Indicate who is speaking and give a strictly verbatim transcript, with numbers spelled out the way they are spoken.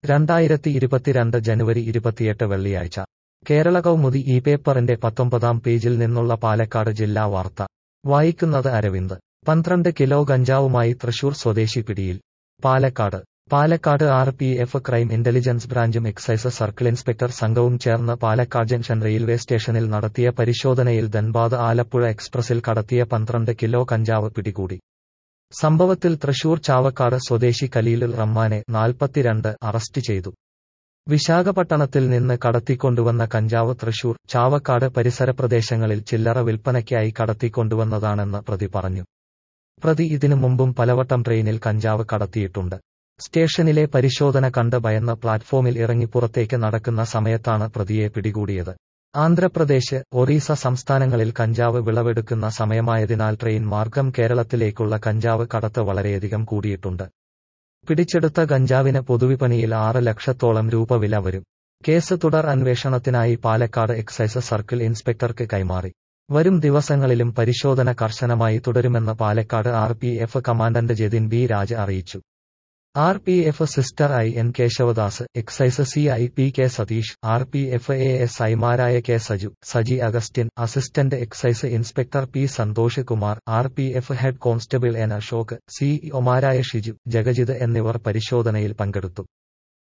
Speaker 1: രണ്ടായിരത്തി ഇരുപത്തിരണ്ട് ജനുവരി ഇരുപത്തിയെട്ട് വെള്ളിയാഴ്ച കേരള കൗമുദി ഈ പേപ്പറിന്റെ പത്തൊമ്പതാം പേജിൽ നിന്നുള്ള പാലക്കാട് ജില്ലാ വാർത്ത വായിക്കുന്നത് അരവിന്ദ്. പന്ത്രണ്ട് കിലോ ഗഞ്ചാവുമായി തൃശൂർ സ്വദേശി പിടിയിൽ. Palakkad Palakkad R P F crime intelligence ബ്രാഞ്ചും എക്സൈസ് സർക്കിൾ ഇൻസ്പെക്ടർ സംഘവും ചേർന്ന് പാലക്കാട് ജംഗ്ഷൻ റെയിൽവേ സ്റ്റേഷനിൽ നടത്തിയ പരിശോധനയിൽ ധൻബാദ് ആലപ്പുഴ എക്സ്പ്രസിൽ കടത്തിയ പന്ത്രണ്ട് കിലോ കഞ്ചാവ് പിടികൂടി. സംഭവത്തിൽ തൃശൂർ ചാവക്കാട് സ്വദേശി ഖലീലുൽ റഹ്മാനെ നാൽപ്പത്തിരണ്ട് അറസ്റ്റ് ചെയ്തു. വിശാഖപട്ടണത്തിൽ നിന്ന് കടത്തിക്കൊണ്ടുവന്ന കഞ്ചാവ് തൃശൂർ, ചാവക്കാട് പരിസര പ്രദേശങ്ങളിൽ ചില്ലറ വിൽപ്പനയ്ക്കായി കടത്തിക്കൊണ്ടുവന്നതാണെന്ന് പ്രതി പറഞ്ഞു. പ്രതി ഇതിനു മുമ്പും പലവട്ടം ട്രെയിനിൽ കഞ്ചാവ് കടത്തിയിട്ടുണ്ട്. സ്റ്റേഷനിലെ പരിശോധന കണ്ട് ഭയന്ന് പ്ലാറ്റ്ഫോമിൽ ഇറങ്ങി പുറത്തേക്ക് നടക്കുന്ന സമയത്താണ് പ്രതിയെ പിടികൂടിയത്. ആന്ധ്രാപ്രദേശ്, ഒറീസ സംസ്ഥാനങ്ങളിൽ കഞ്ചാവ് വിളവെടുക്കുന്ന സമയമായതിനാൽ ട്രെയിൻ മാർഗം കേരളത്തിലേക്കുള്ള കഞ്ചാവ് കടത്ത് വളരെയധികം കൂടിയിട്ടുണ്ട്. പിടിച്ചെടുത്ത ഗഞ്ചാവിന് പൊതുവിപണിയിൽ ആറ് ലക്ഷത്തോളം രൂപ വില വരും. കേസ് തുടർ അന്വേഷണത്തിനായി പാലക്കാട് എക്സൈസ് സർക്കിൾ ഇൻസ്പെക്ടർക്ക് കൈമാറി. വരും ദിവസങ്ങളിലും പരിശോധന കർശനമായി തുടരുമെന്ന് Palakkad R P F commandant Jathin B Raj അറിയിച്ചു. R P F sister I N Keshavadas, excise C I P K Satheesh, R P F A S ഐമാരായ K Saju, Saji Augustine, assistant excise inspector P Santhosh Kumar, R P F head constable N Ashok, C ഒമാരായ ഷിജു, ജഗജിത് എന്നിവർ പരിശോധനയിൽ പങ്കെടുത്തു.